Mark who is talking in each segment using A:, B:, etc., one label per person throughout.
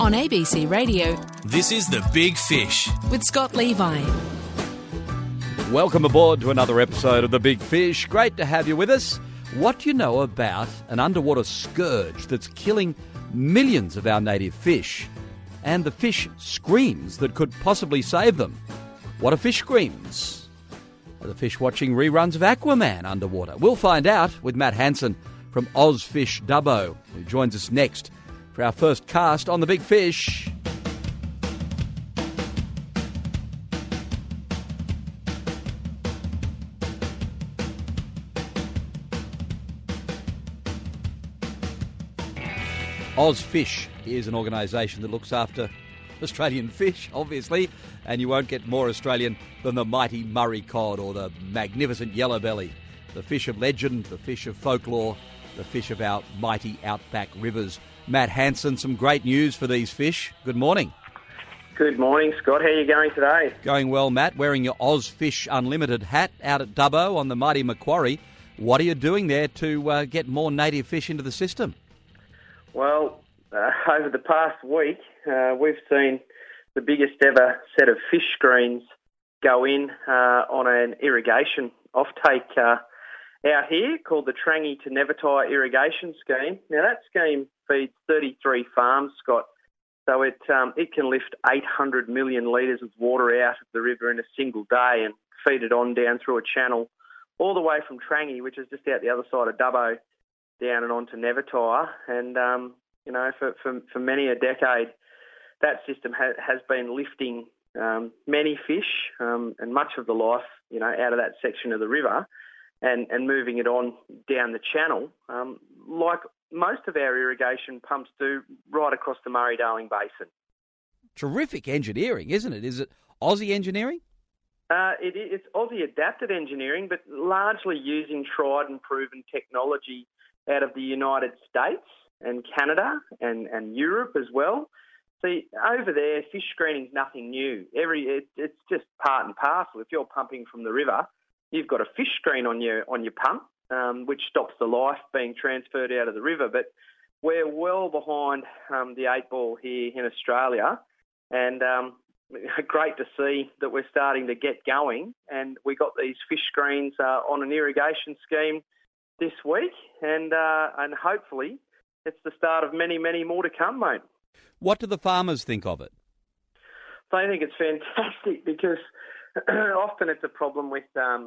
A: On ABC Radio,
B: This is The Big Fish.
A: with Scott Levi.
C: Welcome aboard to another episode of The Big Fish. Great to have you with us. What do you know about an underwater scourge that's killing millions of our native fish? And the fish screams that could possibly save them. What are fish screams? Are the fish watching reruns of Aquaman underwater? We'll find out with Matt Hanson from Ozfish Dubbo, who joins us next for our first cast on The Big Fish. Ozfish is an organisation that looks after Australian fish, obviously, and you won't get more Australian than the mighty Murray cod or the magnificent yellow belly, the fish of legend, the fish of folklore, the fish of our mighty outback rivers. Matt Hanson, some great news for these fish. Good morning.
D: Good morning, Scott. How are you going today?
C: Going well, Matt, wearing your Ozfish Unlimited hat out at Dubbo on the mighty Macquarie. What are you doing there to get more native fish into the system?
D: Well, over the past week, we've seen the biggest ever set of fish screens go in on an irrigation offtake out here called the Trangie to Nevertire Irrigation Scheme. Now, that scheme feeds 33 farms, Scott, so it can lift 800 million litres of water out of the river in a single day and feed it on down through a channel all the way from Trangie, which is just out the other side of Dubbo, down and on to Nevertire. And, for many a decade, that system has been lifting many fish and much of the life, out of that section of the river and moving it on down the channel, like most of our irrigation pumps do right across the Murray-Darling Basin.
C: Terrific engineering, isn't it? Is it Aussie engineering?
D: It's Aussie-adapted engineering, but largely using tried and proven technology out of the United States and Canada and Europe as well. See, over there, fish screening's nothing new. It's just part and parcel. If you're pumping from the river, you've got a fish screen on your pump, which stops the life being transferred out of the river. But we're well behind the eight ball here in Australia, and great to see that we're starting to get going. And we got these fish screens on an irrigation scheme this week, and hopefully it's the start of many, many more to come, mate.
C: What do the farmers think of it?
D: They think it's fantastic because often it's a problem with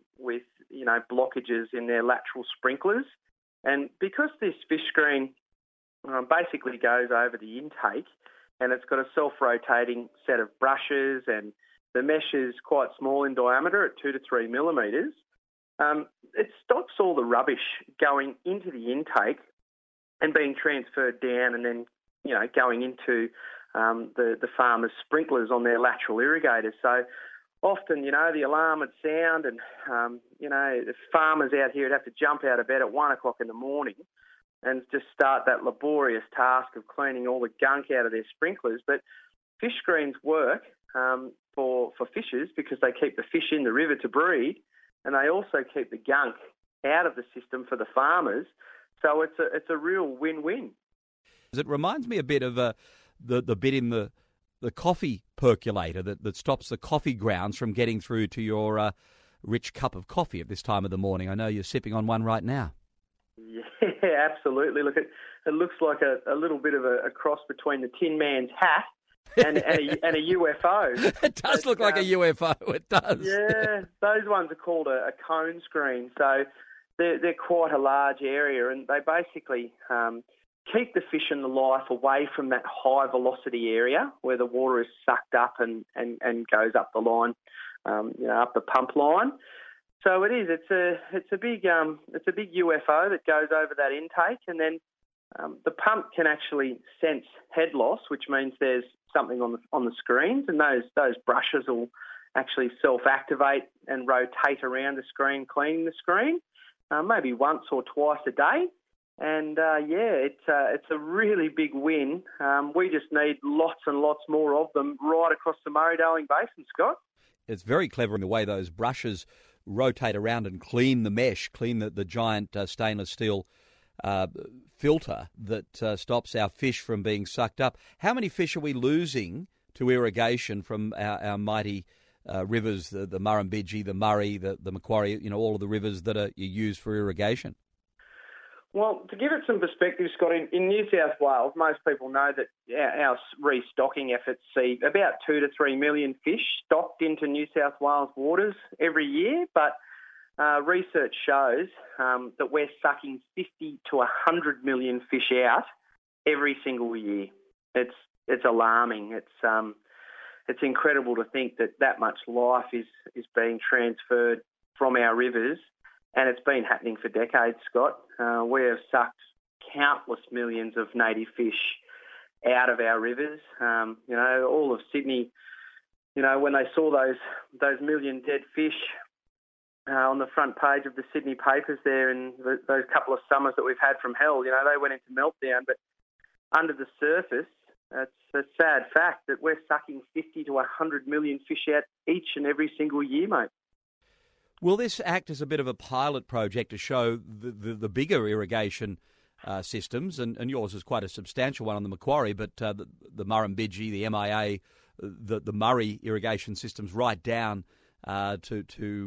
D: blockages in their lateral sprinklers, and because this fish screen basically goes over the intake, and it's got a self-rotating set of brushes, and the mesh is quite small in diameter at 2 to 3 millimetres. It stops all the rubbish going into the intake and being transferred down and then, going into the farmers' sprinklers on their lateral irrigators. So often, the alarm would sound and, the farmers out here would have to jump out of bed at 1 o'clock in the morning and just start that laborious task of cleaning all the gunk out of their sprinklers. But fish screens work for fishers because they keep the fish in the river to breed, and they also keep the gunk out of the system for the farmers. So it's a real win-win.
C: It reminds me a bit of the bit in the coffee percolator that stops the coffee grounds from getting through to your rich cup of coffee at this time of the morning. I know you're sipping on one right now.
D: Yeah, absolutely. Look, it looks like a little bit of a cross between the Tin Man's hat and a UFO.
C: It does look like a UFO, it does.
D: Yeah, those ones are called a cone screen. So they're quite a large area, and they basically keep the fish and the life away from that high velocity area where the water is sucked up and goes up the line, up the pump line. So it is. It's a big UFO that goes over that intake, and then the pump can actually sense head loss, which means there's something on the screens, and those brushes will actually self-activate and rotate around the screen, cleaning the screen, maybe once or twice a day. And it's a really big win. We just need lots and lots more of them right across the Murray-Darling Basin, Scott.
C: It's very clever in the way those brushes rotate around and clean the mesh, clean the giant stainless steel filter that stops our fish from being sucked up. How many fish are we losing to irrigation from our mighty rivers, the Murrumbidgee, the Murray, the Macquarie, all of the rivers that are used for irrigation?
D: Well, to give it some perspective, Scott, in New South Wales, most people know that our restocking efforts see about 2 to 3 million fish stocked into New South Wales waters every year, but research shows that we're sucking 50 to 100 million fish out every single year. It's alarming. It's incredible to think that much life is being transferred from our rivers, and it's been happening for decades, Scott. We have sucked countless millions of native fish out of our rivers. All of Sydney, when they saw those million dead fish on the front page of the Sydney papers there in those couple of summers that we've had from hell, they went into meltdown. But under the surface, it's a sad fact that we're sucking 50 to 100 million fish out each and every single year, mate.
C: Will this act as a bit of a pilot project to show the bigger irrigation systems, and yours is quite a substantial one on the Macquarie, but the Murrumbidgee, the MIA, the Murray irrigation systems right down to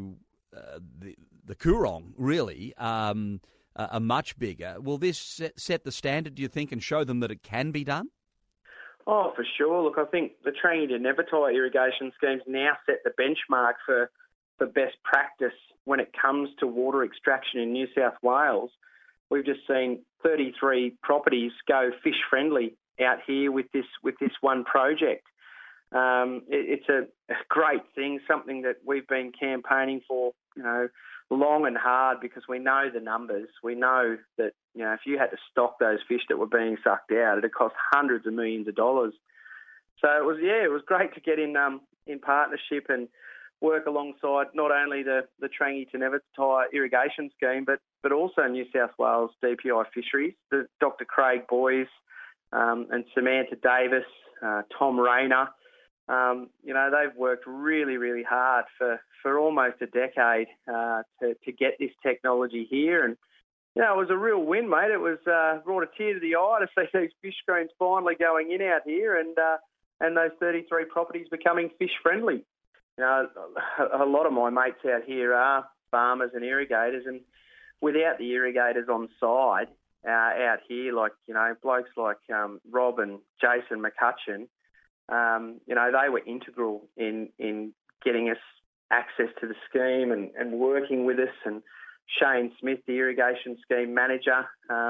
C: the Coorong, really, are much bigger. Will this set the standard, do you think, and show them that it can be done?
D: Oh, for sure. Look, I think the Trangie to Nevertire irrigation schemes now set the benchmark for best practice when it comes to water extraction in New South Wales. We've just seen 33 properties go fish friendly out here with this one project. It's a great thing, something that we've been campaigning for, long and hard, because we know the numbers. We know that, if you had to stock those fish that were being sucked out, it'd cost hundreds of millions of dollars. So it was great to get in partnership and work alongside not only the Trangie to Nevertire irrigation scheme, but also New South Wales DPI Fisheries, Dr. Craig Boys and Samantha Davis, Tom Rayner. They've worked really, really hard for almost a decade to get this technology here. And, it was a real win, mate. It was brought a tear to the eye to see these fish screens finally going in out here and those 33 properties becoming fish friendly. A lot of my mates out here are farmers and irrigators, and without the irrigators on side out here, like, blokes like Rob and Jason McCutcheon, they were integral in getting us access to the scheme and working with us, and Shane Smith, the irrigation scheme manager.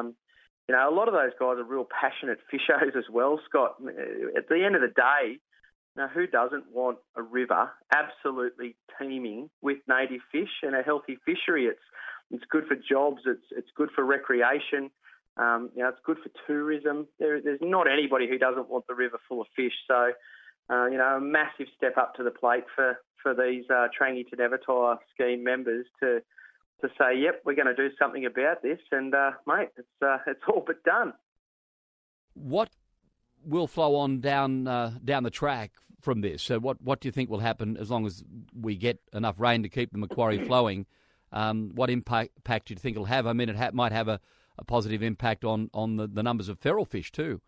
D: A lot of those guys are real passionate fishers as well, Scott. At the end of the day, who doesn't want a river absolutely teeming with native fish and a healthy fishery? It's good for jobs. It's good for recreation. It's good for tourism. There's not anybody who doesn't want the river full of fish. So, a massive step up to the plate for these Trangie to Nevertire scheme members to say, yep, we're going to do something about this. And, mate, it's all but done.
C: What will flow on down the track from this? So what do you think will happen as long as we get enough rain to keep the Macquarie flowing? What impact do you think it'll have? I mean, it might have a positive impact on the numbers of feral fish too.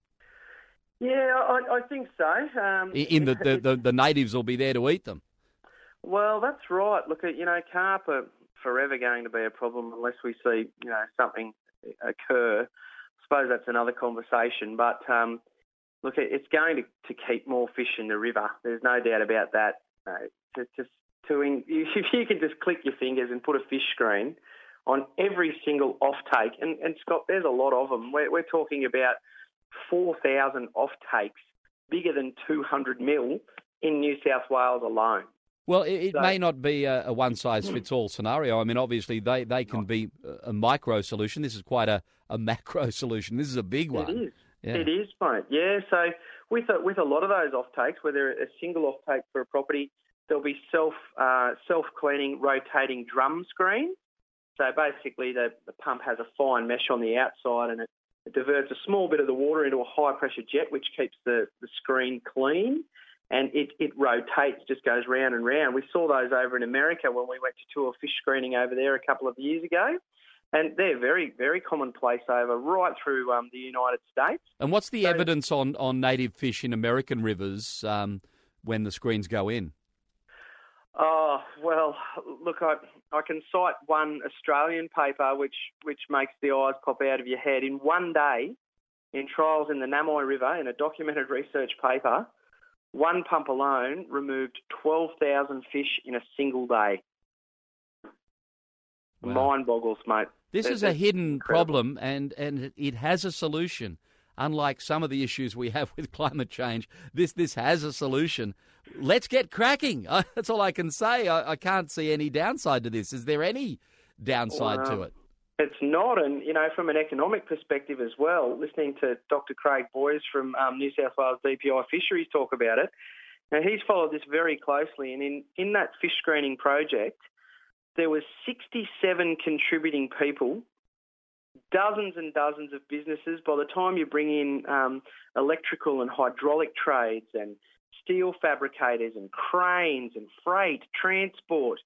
D: Yeah, I think so.
C: In the natives will be there to eat them.
D: Well, that's right. Look, carp are forever going to be a problem unless we see, something occur. I suppose that's another conversation. But, look, it's going to keep more fish in the river. There's no doubt about that. If you can just click your fingers and put a fish screen on every single offtake, and Scott, there's a lot of them. We're talking about 4,000 offtakes, bigger than 200 mil in New South Wales alone.
C: Well, it may not be a one-size-fits-all scenario. I mean, obviously, they can be a micro solution. This is quite a macro solution. This is a big one.
D: It is.
C: Yeah.
D: It is, mate. Yeah, so with a lot of those offtakes, whether a single offtake for a property, there'll be self-cleaning, rotating drum screen. So basically, the pump has a fine mesh on the outside, and it diverts a small bit of the water into a high-pressure jet, which keeps the screen clean. And it rotates, just goes round and round. We saw those over in America when we went to tour fish screening over there a couple of years ago. And they're very, very commonplace right through the United States.
C: And what's the evidence on native fish in American rivers when the screens go in?
D: Oh, well, look, I can cite one Australian paper which makes the eyes pop out of your head. In one day, in trials in the Namoi River, in a documented research paper, one pump alone removed 12,000 fish in a single day. Wow. Mind boggles, mate.
C: This is a hidden problem, and it has a solution. Unlike some of the issues we have with climate change, this has a solution. Let's get cracking. That's all I can say. I can't see any downside to this. Is there any downside to it?
D: It's not, and from an economic perspective as well, listening to Dr. Craig Boyes from New South Wales DPI Fisheries talk about it, now he's followed this very closely, and in that fish screening project, there were 67 contributing people, dozens and dozens of businesses. By the time you bring in electrical and hydraulic trades and steel fabricators and cranes and freight, transport,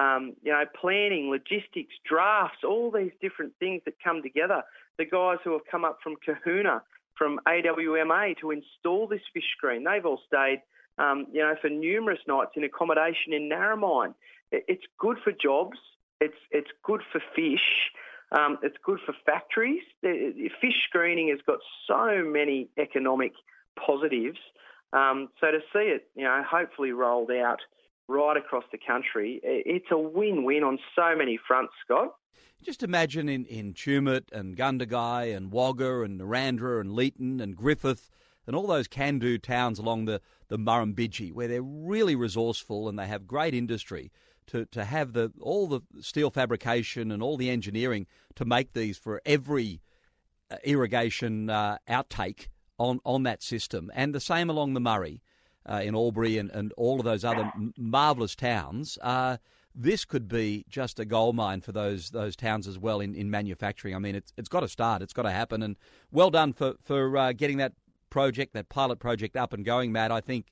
D: planning, logistics, drafts, all these different things that come together. The guys who have come up from Kahuna, from AWMA to install this fish screen, they've all stayed, for numerous nights in accommodation in Narromine. It's good for jobs. It's good for fish. It's good for factories. Fish screening has got so many economic positives. So to see it, hopefully rolled out right across the country, it's a win-win on so many fronts, Scott.
C: Just imagine in Tumut and Gundagai and Wagga and Narrandera and Leeton and Griffith and all those can-do towns along the Murrumbidgee, where they're really resourceful and they have great industry to have all the steel fabrication and all the engineering to make these for every irrigation outtake on that system. And the same along the Murray in Albury and all of those other marvellous towns. This could be just a goldmine for those towns as well in manufacturing. I mean, it's got to start. It's got to happen. And well done for getting that pilot project up and going, Matt. I think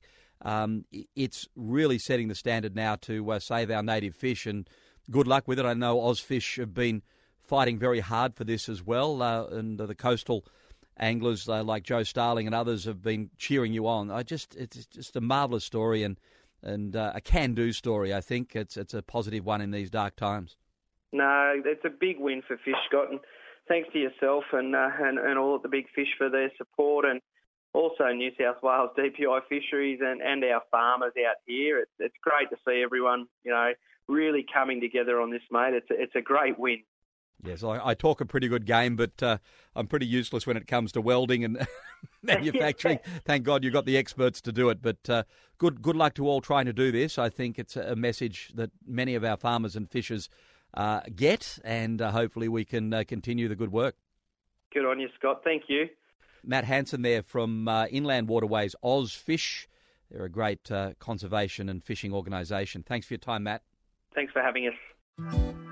C: it's really setting the standard now to save our native fish, and good luck with it. I know Ozfish have been fighting very hard for this as well, and the coastal anglers like Joe Starling and others have been cheering you on. It's just a marvellous story and a can-do story. I think it's a positive one in these dark times. No,
D: it's a big win for Fish, Scott, and thanks to yourself and all of the Big Fish for their support, and also New South Wales DPI Fisheries and our farmers out here. It's great to see everyone, really coming together on this, mate. It's a great win.
C: Yes, I talk a pretty good game, but I'm pretty useless when it comes to welding and manufacturing. Thank God you've got the experts to do it. But good luck to all trying to do this. I think it's a message that many of our farmers and fishers get, and hopefully we can continue the good work.
D: Good on you, Scott. Thank you.
C: Matt Hanson there from Inland Waterways Ozfish. They're a great conservation and fishing organisation. Thanks for your time, Matt.
D: Thanks for having us.